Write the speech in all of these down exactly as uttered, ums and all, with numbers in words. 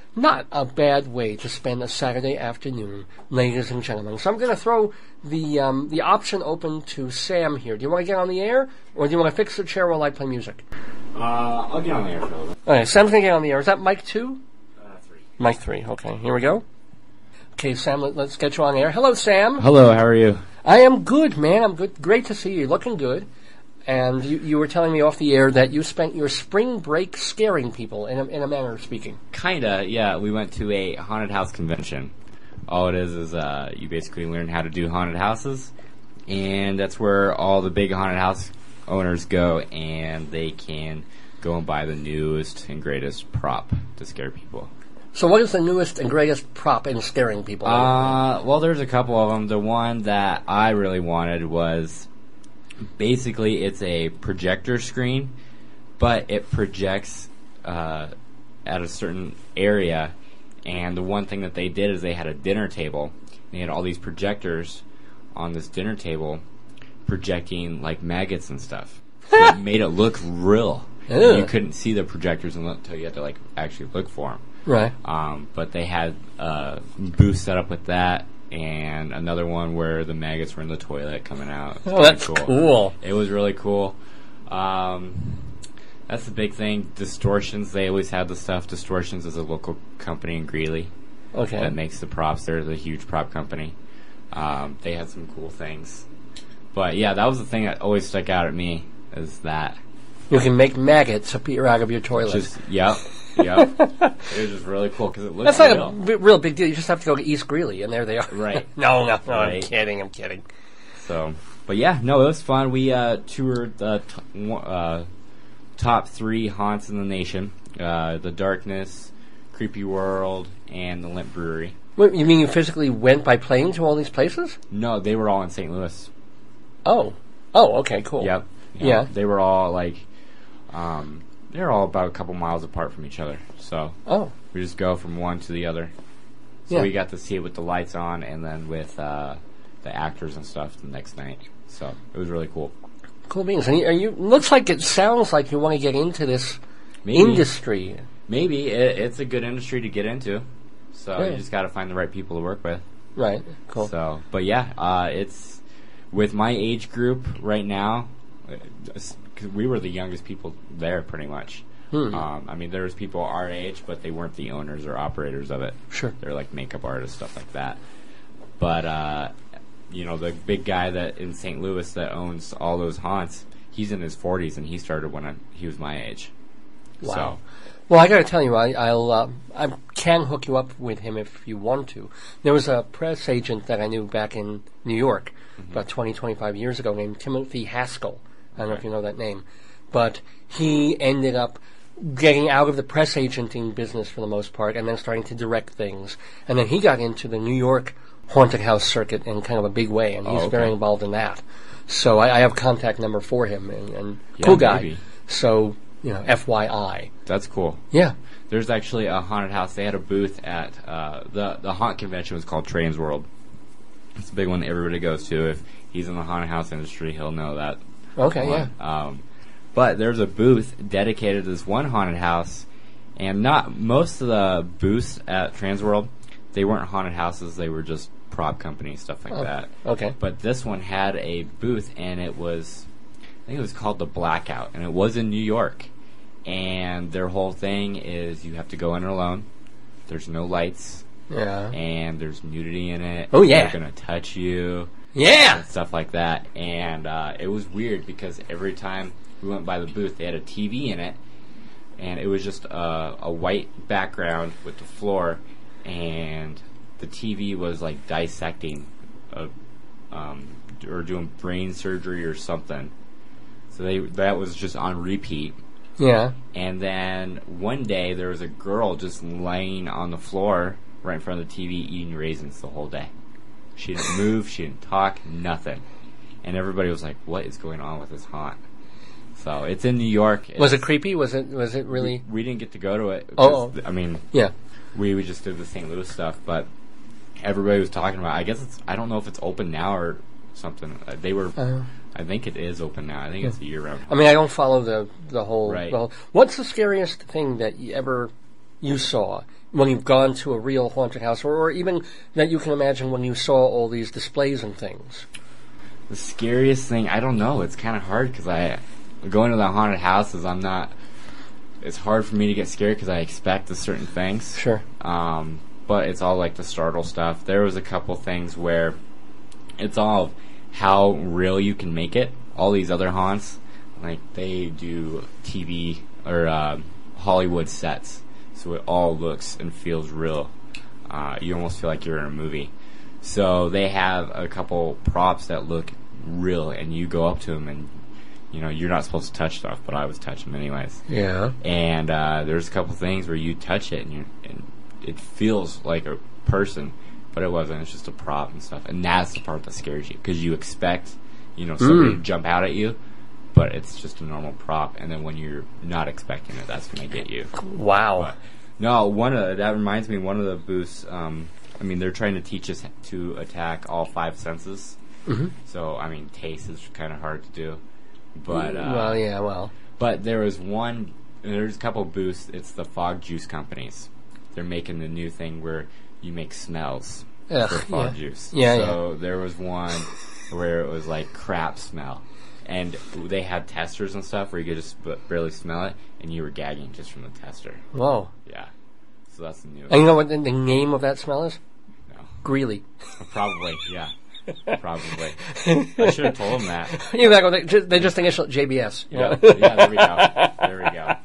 not a bad way to spend a Saturday afternoon, ladies and gentlemen. So I'm going to throw the um, the option open to Sam here. Do you want to get on the air, or do you want to fix the chair while I play music? Uh, I'll get on the air for a little bit. Okay, Sam's going to get on the air. Is that mic two? Uh, three. Mic three. Okay, here we go. Okay, Sam, let, let's get you on the air. Hello, Sam. Hello, how are you? I am good, man. I'm good. Great to see you. Looking good. And you, you were telling me off the air that you spent your spring break scaring people, in a, in a manner of speaking. Kinda, yeah. We went to a haunted house convention. All it is is uh, you basically learn how to do haunted houses, and that's where all the big haunted house owners go, and they can go and buy the newest and greatest prop to scare people. So what is the newest and greatest prop in scaring people? Uh, well, there's a couple of them. The one that I really wanted was... Basically, it's a projector screen, but it projects uh, at a certain area. And the one thing that they did is they had a dinner table. They had all these projectors on this dinner table projecting like maggots and stuff. So it made it look real. You couldn't see the projectors until you had to like actually look for them. Right. Um, but they had a booth set up with that. And another one where the maggots were in the toilet coming out. Oh, that's cool. cool. It was really cool. Um, that's the big thing. Distortions, they always have the stuff. Distortions is a local company in Greeley. Okay. That makes the props. They're the huge prop company. Um, they had some cool things. But yeah, that was the thing that always stuck out at me, is that. You can make maggots appear out of your toilet. Just, yep. Yep. It was just really cool because it looks That's real. not a b- real big deal. You just have to go to East Greeley, and there they are. Right. no, no, no. Right. I'm kidding. I'm kidding. So, but yeah, no, it was fun. We uh, toured the t- uh, top three haunts in the nation: uh, the Darkness, Creepy World, and the Limp Brewery. Wait, you mean you physically went by plane to all these places? No, they were all in Saint Louis. Oh. Oh, okay, cool. Yep. You know, Yeah. They were all like, um, they're all about a couple miles apart from each other. So Oh. we just go from one to the other. So Yeah. we got to see it with the lights on, and then with uh, the actors and stuff the next night. So it was really cool. Cool beans. And you, are you looks like it sounds like you want to get into this Maybe. industry. Maybe it, it's a good industry to get into. So Yeah. you just got to find the right people to work with. Right. Cool. So, but yeah, uh, it's with my age group right now. Because we were the youngest people there, pretty much. Hmm. Um, I mean, there was people our age, but they weren't the owners or operators of it. Sure. They're like makeup artists, stuff like that. But uh, you know, the big guy that in Saint Louis that owns all those haunts, he's in his forties, and he started when I, he was my age. Wow. So, Well, I got to tell you, I, I'll uh, I can hook you up with him if you want to. There was a press agent that I knew back in New York mm-hmm. about twenty, twenty-five years ago named Timothy Haskell. I don't know if you know that name. But he ended up getting out of the press agenting business for the most part and then starting to direct things. And then he got into the New York haunted house circuit in kind of a big way, and he's oh, okay. very involved in that. So I, I have contact number for him, and, and Yeah, cool guy. maybe. So, you know, F Y I. That's cool. Yeah. There's actually a haunted house. They had a booth at uh, the the haunt convention was called Trains World. It's a big one that everybody goes to. If he's in the haunted house industry, he'll know that. Okay, one. yeah. Um, but there's a booth dedicated to this one haunted house, and not most of the booths at Trans World, they weren't haunted houses. They were just prop companies, stuff like Oh, that. okay. But this one had a booth, and it was, I think it was called the Blackout, and it was in New York. And their whole thing is you have to go in alone. There's no lights. Yeah. And there's nudity in it. Oh, yeah. They're going to touch you. Yeah! And stuff like that. And uh, it was weird because every time we went by the booth, they had a T V in it. And it was just a, a white background with the floor. And the T V was like dissecting a, um, or doing brain surgery or something. So they that was just on repeat. Yeah. And then one day there was a girl just laying on the floor right in front of the T V eating raisins the whole day. She didn't move, she didn't talk, nothing. And everybody was like, what is going on with this haunt? So it's in New York. It's, Was it creepy? Was it was it really? We, we didn't get to go to it. Oh. I mean, Yeah. we, we just did the Saint Louis stuff, but everybody was talking about it. I guess it's, I don't know if it's open now or something. Uh, They were, Uh, I think it is open now. I think it's a year round. I mean, I don't follow the the whole. Right. The whole what's the scariest thing that you ever you saw when you've gone to a real haunted house, or, or even that you can imagine when you saw all these displays and things? The scariest thing, I don't know. It's kind of hard because I going to the haunted houses. I'm not. It's hard for me to get scared because I expect the certain things. Sure. Um, but it's all like the startle stuff. There was a couple things where it's all how real you can make it. All these other haunts, like they do T V or uh, Hollywood sets, so it all looks and feels real. Uh, you almost feel like you're in a movie. So they have a couple props that look real, and you go up to them, and you know you're not supposed to touch stuff, but I was touching them anyways. Yeah. And uh, there's a couple things where you touch it, and, you and it feels like a person, but it wasn't. It's just a prop and stuff, and that's the part that scares you because you expect, you know, somebody Mm. to jump out at you, but it's just a normal prop, and then when you're not expecting it, that's going to get you. Wow. But, no, one of that reminds me. One of the booths. Um, I mean, they're trying to teach us to attack all five senses. Mm-hmm. So, I mean, taste is kind of hard to do. But uh, well, yeah, well. But there was one. There's a couple booths. It's the Fog Juice companies. They're making the new thing where you make smells Ugh, for fog yeah. juice. Yeah, so there was one where it was like crap smell, and they had testers and stuff where you could just b- barely smell it, and you were gagging just from the tester. Whoa. Yeah. So that's the new. And you know what the, the name of that smell is? No. Greeley. Probably. Yeah. Probably. I should have told them that. You know, they just, they just initial J B S. Yeah. Yeah. There we go. There we go.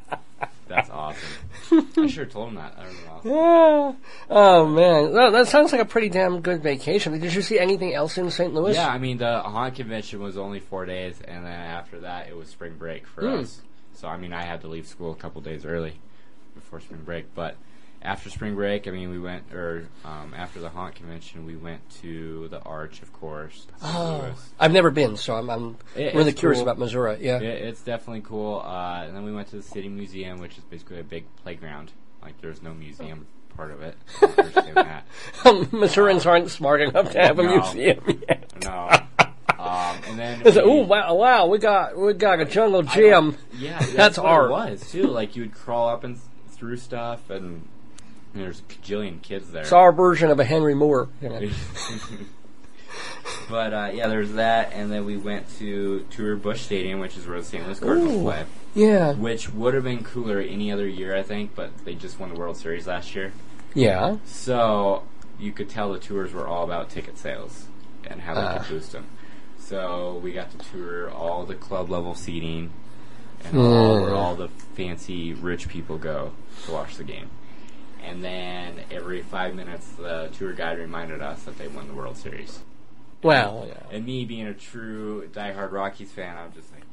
That's awesome. I should have told him that. That was awesome. Yeah. Oh man, well, that sounds like a pretty damn good vacation. Did you see anything else in Saint Louis? Yeah, I mean the haunt convention was only four days, and then after that it was spring break for Mm. us. So I mean I had to leave school a couple days early before spring break. But after spring break, I mean we went, or um, after the haunt convention, we went to the Arch, of course. Saint Oh, Louis. I've never been, so I'm, I'm It- really it's curious cool. about Missouri. Yeah. It, it's definitely cool. Uh, and then we went to the City Museum, which is basically a big playground. Like there's no museum part of it. I don't understand that. Missourians aren't smart enough to have a No. museum yet. No. Um, and then It's like, we- oh wow, wow, we got we got a jungle gym. Yeah, that's, That's what art. it was too. Like you would crawl up and through stuff, and there's a cajillion kids there. It's our version of a Henry Moore. You know. But uh, yeah, there's that, and then we went to tour Busch Stadium, which is where the Saint Louis Cardinals Ooh. play, Yeah, which would have been cooler any other year, I think, but they just won the World Series last year, yeah. so you could tell the tours were all about ticket sales and how they Ah. could boost them. So we got to tour all the club level seating and all Mm. where all the fancy rich people go to watch the game. And then every five minutes, the tour guide reminded us that they won the World Series. Well, yeah. And me being a true diehard Rockies fan, I'm just like,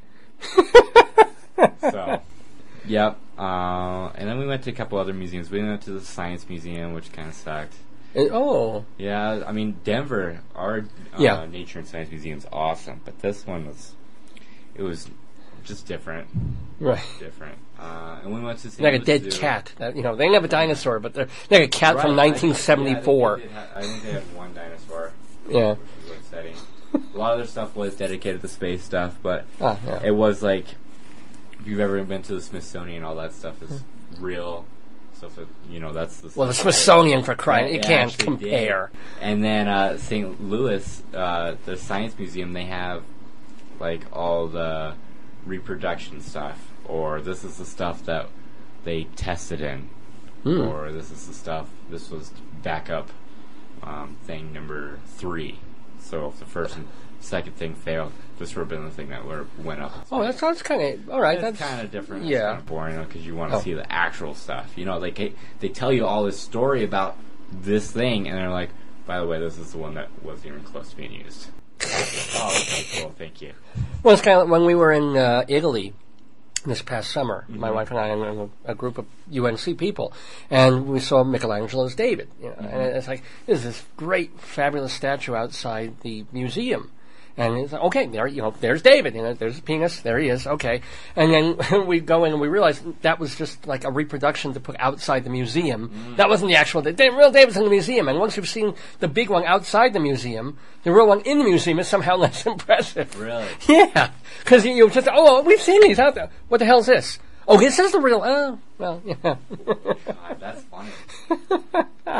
God dang it. So, yep. Uh, and then we went to a couple other museums. We went to the Science Museum, which kind of sucked. And- oh, Yeah, I mean, Denver, our uh, Yeah. Nature and Science Museum is awesome, but this one was, it was just different. right. Different. Uh, and we went to Saint Like a Louis dead Zoo. cat. That, you know, they didn't have a dinosaur, but they're like a cat Right, from I- nineteen seventy-four. yeah, I, think they did ha- I think they had one dinosaur. Yeah. Which is what setting. A lot of their stuff was dedicated to space stuff, but Oh, yeah. it was like, if you've ever been to the Smithsonian, all that stuff is real stuff that, you know, that's the Well, the stuff that- Smithsonian, for crying, that it they can't actually compare. did. And then uh, Saint Louis, uh, the Science Museum, they have like all the reproduction stuff, or this is the stuff that they tested in, Hmm. or this is the stuff, this was backup um, thing number three. So if the first and second thing failed, this would have been the thing that would went up. Oh, that sounds kind of all right. That's That's kind of different. It's yeah. kind of boring because you want to Oh. see the actual stuff. You know, like they, they tell you all this story about this thing, and they're like, by the way, this is the one that wasn't even close to being used. Oh, okay, cool, thank you. Well, it's kind of like when we were in uh, Italy this past summer, my Mhm. wife and I and a, a group of U N C people, and we saw Michelangelo's David. You know, Mhm. And it's like, there's this great, fabulous statue outside the museum. And it's like, okay, there, you know, there's David. You know, there's a penis. There he is. Okay. And then we go in and we realize that was just like a reproduction to put outside the museum. Mm. That wasn't the actual. The the real David's in the museum. And once you've seen the big one outside the museum, the real one in the museum is somehow less impressive. Really? Yeah, because you, you just, oh, we've seen these out there. What the hell is this? Oh, this is the real. Oh, well, yeah. God, that's funny. Huh.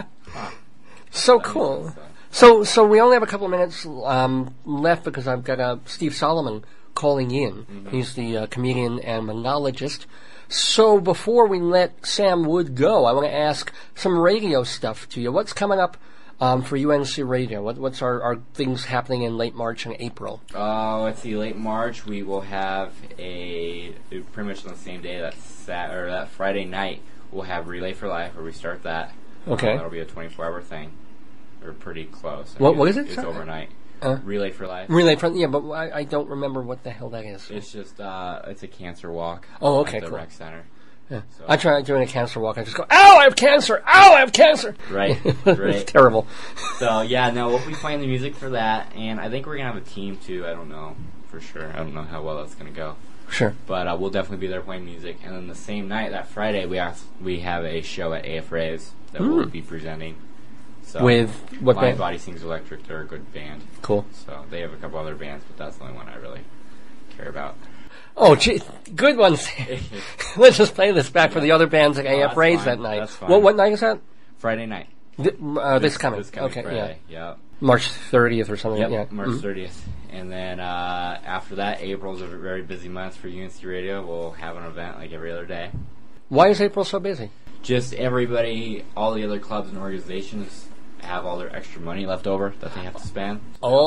So That cool. makes sense. So, so we only have a couple of minutes um, left because I've got uh, Steve Solomon calling in. Mm-hmm. He's the uh, comedian and monologist. So before we let Sam Wood go, I want to ask some radio stuff to you. What's coming up um, for U N C Radio? What, what's our, our things happening in late March and April? Uh, let's see. Late March, we will have a pretty much on the same day that Sat or that Friday night. We'll have Relay for Life, where we start that. Okay. Uh, that'll be a twenty-four hour thing. We're pretty close. I What- mean, what it's, is it? It's Sorry. overnight. Uh, Relay for Life. Relay front, yeah, but I, I don't remember what the hell that is. It's just uh, it's a cancer walk. Oh, okay, at the cool. rec center. Yeah. So- I try doing a cancer walk. I just go, ow, I have cancer! Ow, I have cancer! Right, It's right. terrible. So yeah, no, we'll be playing the music for that, and I think we're gonna have a team too. I don't know for sure. I don't know how well that's gonna go, Sure. but uh, we'll definitely be there playing music. And then the same night, that Friday, we have we have a show at A F Rays that Mm. we'll be presenting. So With what My band? Body Sings Electric. They're a good band. Cool. So they have a couple other bands, but that's the only one I really care about. Oh, gee, good one. Let's just play this back for the other bands at Oh, A F that's Rays fine. that night. That's fine. What what night is that? Friday night. Th- uh, this, coming. This coming okay, Friday. Yeah. March thirtieth or something. Yep, Yeah. March Mhm. thirtieth. And then uh, after that, April's a very busy month for U N C Radio. We'll have an event like every other day. Why is April so busy? Just everybody, all the other clubs and organizations have all their extra money left over that they have to spend.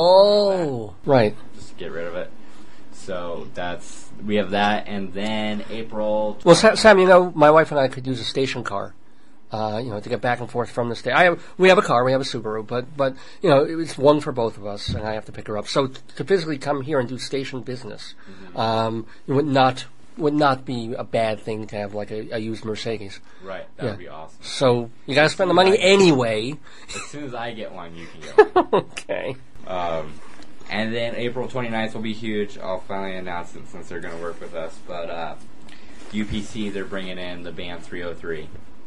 Oh, right. Just to get rid of it. So that's, we have that. And then April. Well, Sa- Sam, you know, my wife and I could use a station car. Uh, you know, to get back and forth from the state. I have, we have a car, we have a Subaru, but, but, you know, it's one for both of us, and I have to pick her up. So t- to physically come here and do station business, Mm-hmm. um, it would not, would not be a bad thing to have like a, a used Mercedes. Right, that Yeah. would be awesome. So you gotta spend the money anyway. As soon as I get one, you can get one. Okay. Um, and then April twenty-ninth will be huge. I'll finally announce it since they're going to work with us. But uh, U P C, they're bringing in the band three oh three.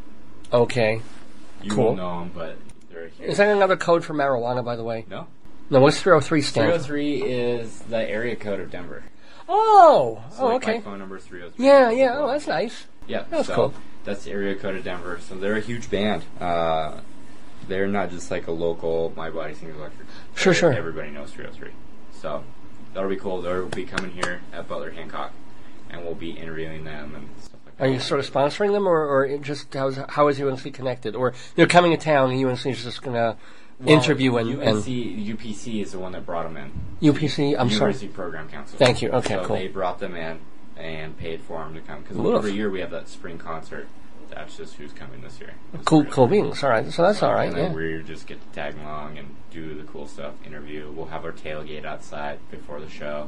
Okay. You Cool. won't know them, but they're huge. Is that another code for marijuana, by the way? No? No, what's three oh three stand for? three oh three is the area code of Denver. Oh! So oh, like okay. My phone number is three oh three. Yeah, yeah, oh, that's nice. Yeah, That's so cool. That's the area code of Denver. So they're a huge band. Uh, they're not just like a local My Body Sings Electric. Sure, They're- sure. Everybody knows three oh three. So that'll be cool. They'll be coming here at Butler Hancock, and we'll be interviewing them and stuff like that. Are you sort of sponsoring them, or, or it just how's, how is U N C connected? Or they're coming to town and U N C is just going to Well, interview and, U N C, and U P C is the one that brought them in. U P C? I'm sorry. University Program Council. Thank you. Okay, so cool. they brought them in and paid for them to come. Because Woof. every year we have that spring concert. That's just who's coming this year. It's Cool, really cool cool. beans. All right, so that's all right. And then Yeah. we just get to tag along and do the cool stuff, interview. We'll have our tailgate outside before the show.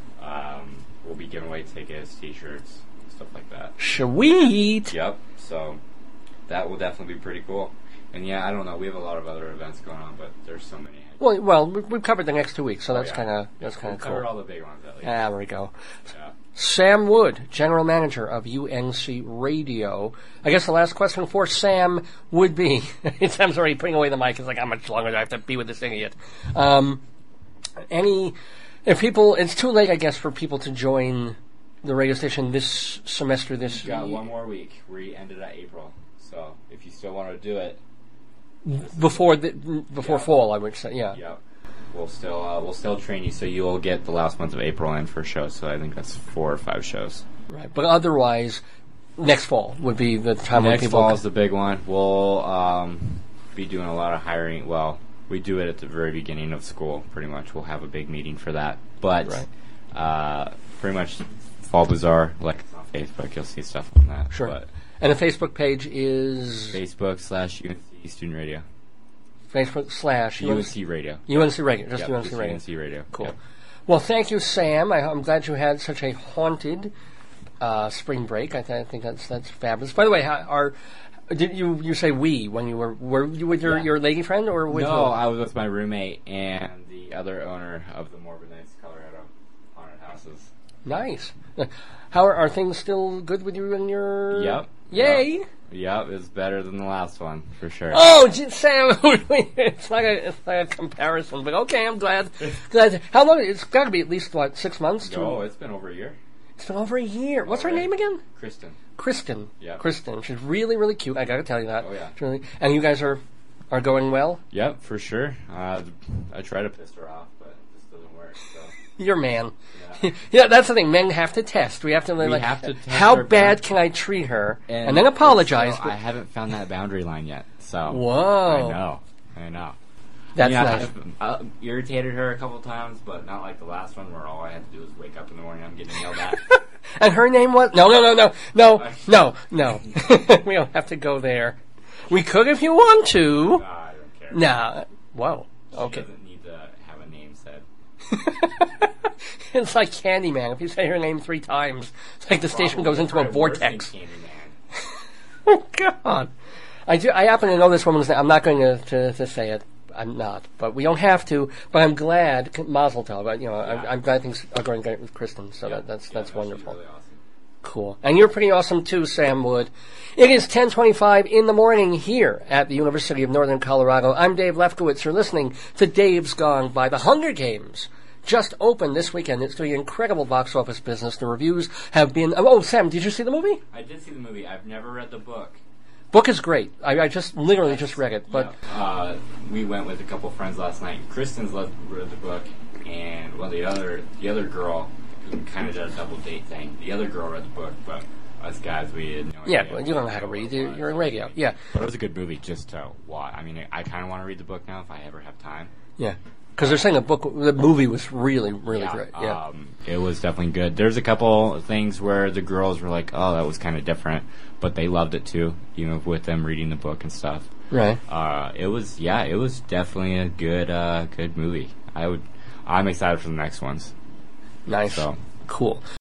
Um, we'll be giving away tickets, T-shirts, stuff like that. Sweet. Yep. So that will definitely be pretty cool. And yeah, I don't know. We have a lot of other events going on, but there's so many. Well, well, we- we've covered the next two weeks, so Oh, that's yeah. kind of that's We'll kind of cover cool. all the big ones at least. Ah, there we go. Yeah. Sam Wood, General Manager of U N C Radio. I guess the last question for Sam would be, Sam's already putting away the mic. It's like, how much longer do I have to be with this idiot? Um, any, if people, it's too late, I guess, for people to join the radio station this semester, this We've got one more week. We ended at April. So if you still want to do it, before the, before Yeah. fall, I would say, yeah. yep. We'll still uh, we'll still train you, so you will get the last month of April in for shows. So I think that's four or five shows. Right, but otherwise, next fall would be the time when Next people. fall is the big one. We'll um, be doing a lot of hiring. Well, we do it at the very beginning of school, pretty much. We'll have a big meeting for that. But Right. uh, pretty much Fall Bazaar, like it's on Facebook, you'll see stuff on that. Sure. But And the Facebook page is Facebook slash U N C Student Radio. Facebook slash U N C Radio. U N C Radio, just Yep, U N C just Radio. U N C Radio. Cool. Yep. Well, thank you, Sam. I, I'm glad you had such a haunted uh, spring break. I, th- I think that's that's fabulous. By the way, how, are did you you say we when you were were you with your, Yeah. your lady friend or with No, who? I was with my roommate and the other owner of the Morbid Nights Colorado Haunted Houses. Nice. How are, are things still good with you and your? Yep. Yay. Yep. Yep, it's better than the last one, for sure. Oh, gee, Sam, it's like a it's like a comparison, but okay, I'm glad. Glad. How long? It's got to be at least what six months. To, Oh, it's been over a year. It's been over a year. What's her Already? name again? Kristen. Kristen. Yeah. Kristen. She's really, really cute. I gotta tell you that. Oh, yeah. She's really, and you guys are are going well? Yep, for sure. Uh, I try to piss her off, but it just doesn't work. So. You're a man. Yeah. Yeah, that's the thing. Men have to test. We have to, We like, have to test how our bad bound- can I treat her? And, then apologize. So but- I haven't found that boundary line yet. So Whoa. I know. I know. That's yeah, nice. I've uh, irritated her a couple times, but not like the last one where all I had to do was wake up in the morning. I'm getting yelled at. And her name was... No, no, no, no, no, no, no. We don't have to go there. We could if you want to. Nah, I don't care. Nah. Whoa. She Okay. doesn't need to have a name said. It's like Candyman. If you say her name three times, it's like the station goes into a Probably worse than vortex. Candyman. Oh, God. I, do, I happen to know this woman's name. I'm not going to, to, to say it. I'm not. But we don't have to. But I'm glad. Mazel tov. But, you know, Yeah. I'm, I'm glad things are going great with Kristen. So Yeah. that, that's Yeah, that's no, she's wonderful. really awesome. Cool. And you're pretty awesome too, Sam Wood. It is ten twenty-five in the morning here at the University of Northern Colorado. I'm Dave Lefkowitz. You're listening to Dave's Gone by. The Hunger Games just opened this weekend. It's doing incredible box office business. The reviews have been... Oh, Sam, did you see the movie? I did see the movie. I've never read the book. Book is great. I, I just literally just read it. But Yeah. Uh, we went with a couple friends last night. Kristen's le- read the book, and well, the other the other girl, who kind of did a double date thing. The other girl read the book, but us guys, we had no yeah, idea. well, you don't know how to read. You're, you're in radio. Yeah, But it was a good movie just to watch. I mean, I kind of want to read the book now if I ever have time. yeah. Because they're saying the book, the movie was really, really yeah, great. Yeah. Um, it was definitely good. There's a couple things where the girls were like, "Oh, that was kind of different," but they loved it too, even with them reading the book and stuff. Right. Uh, it was, yeah, it was definitely a good, uh, good movie. I would, I'm excited for the next ones. Nice. So. Cool.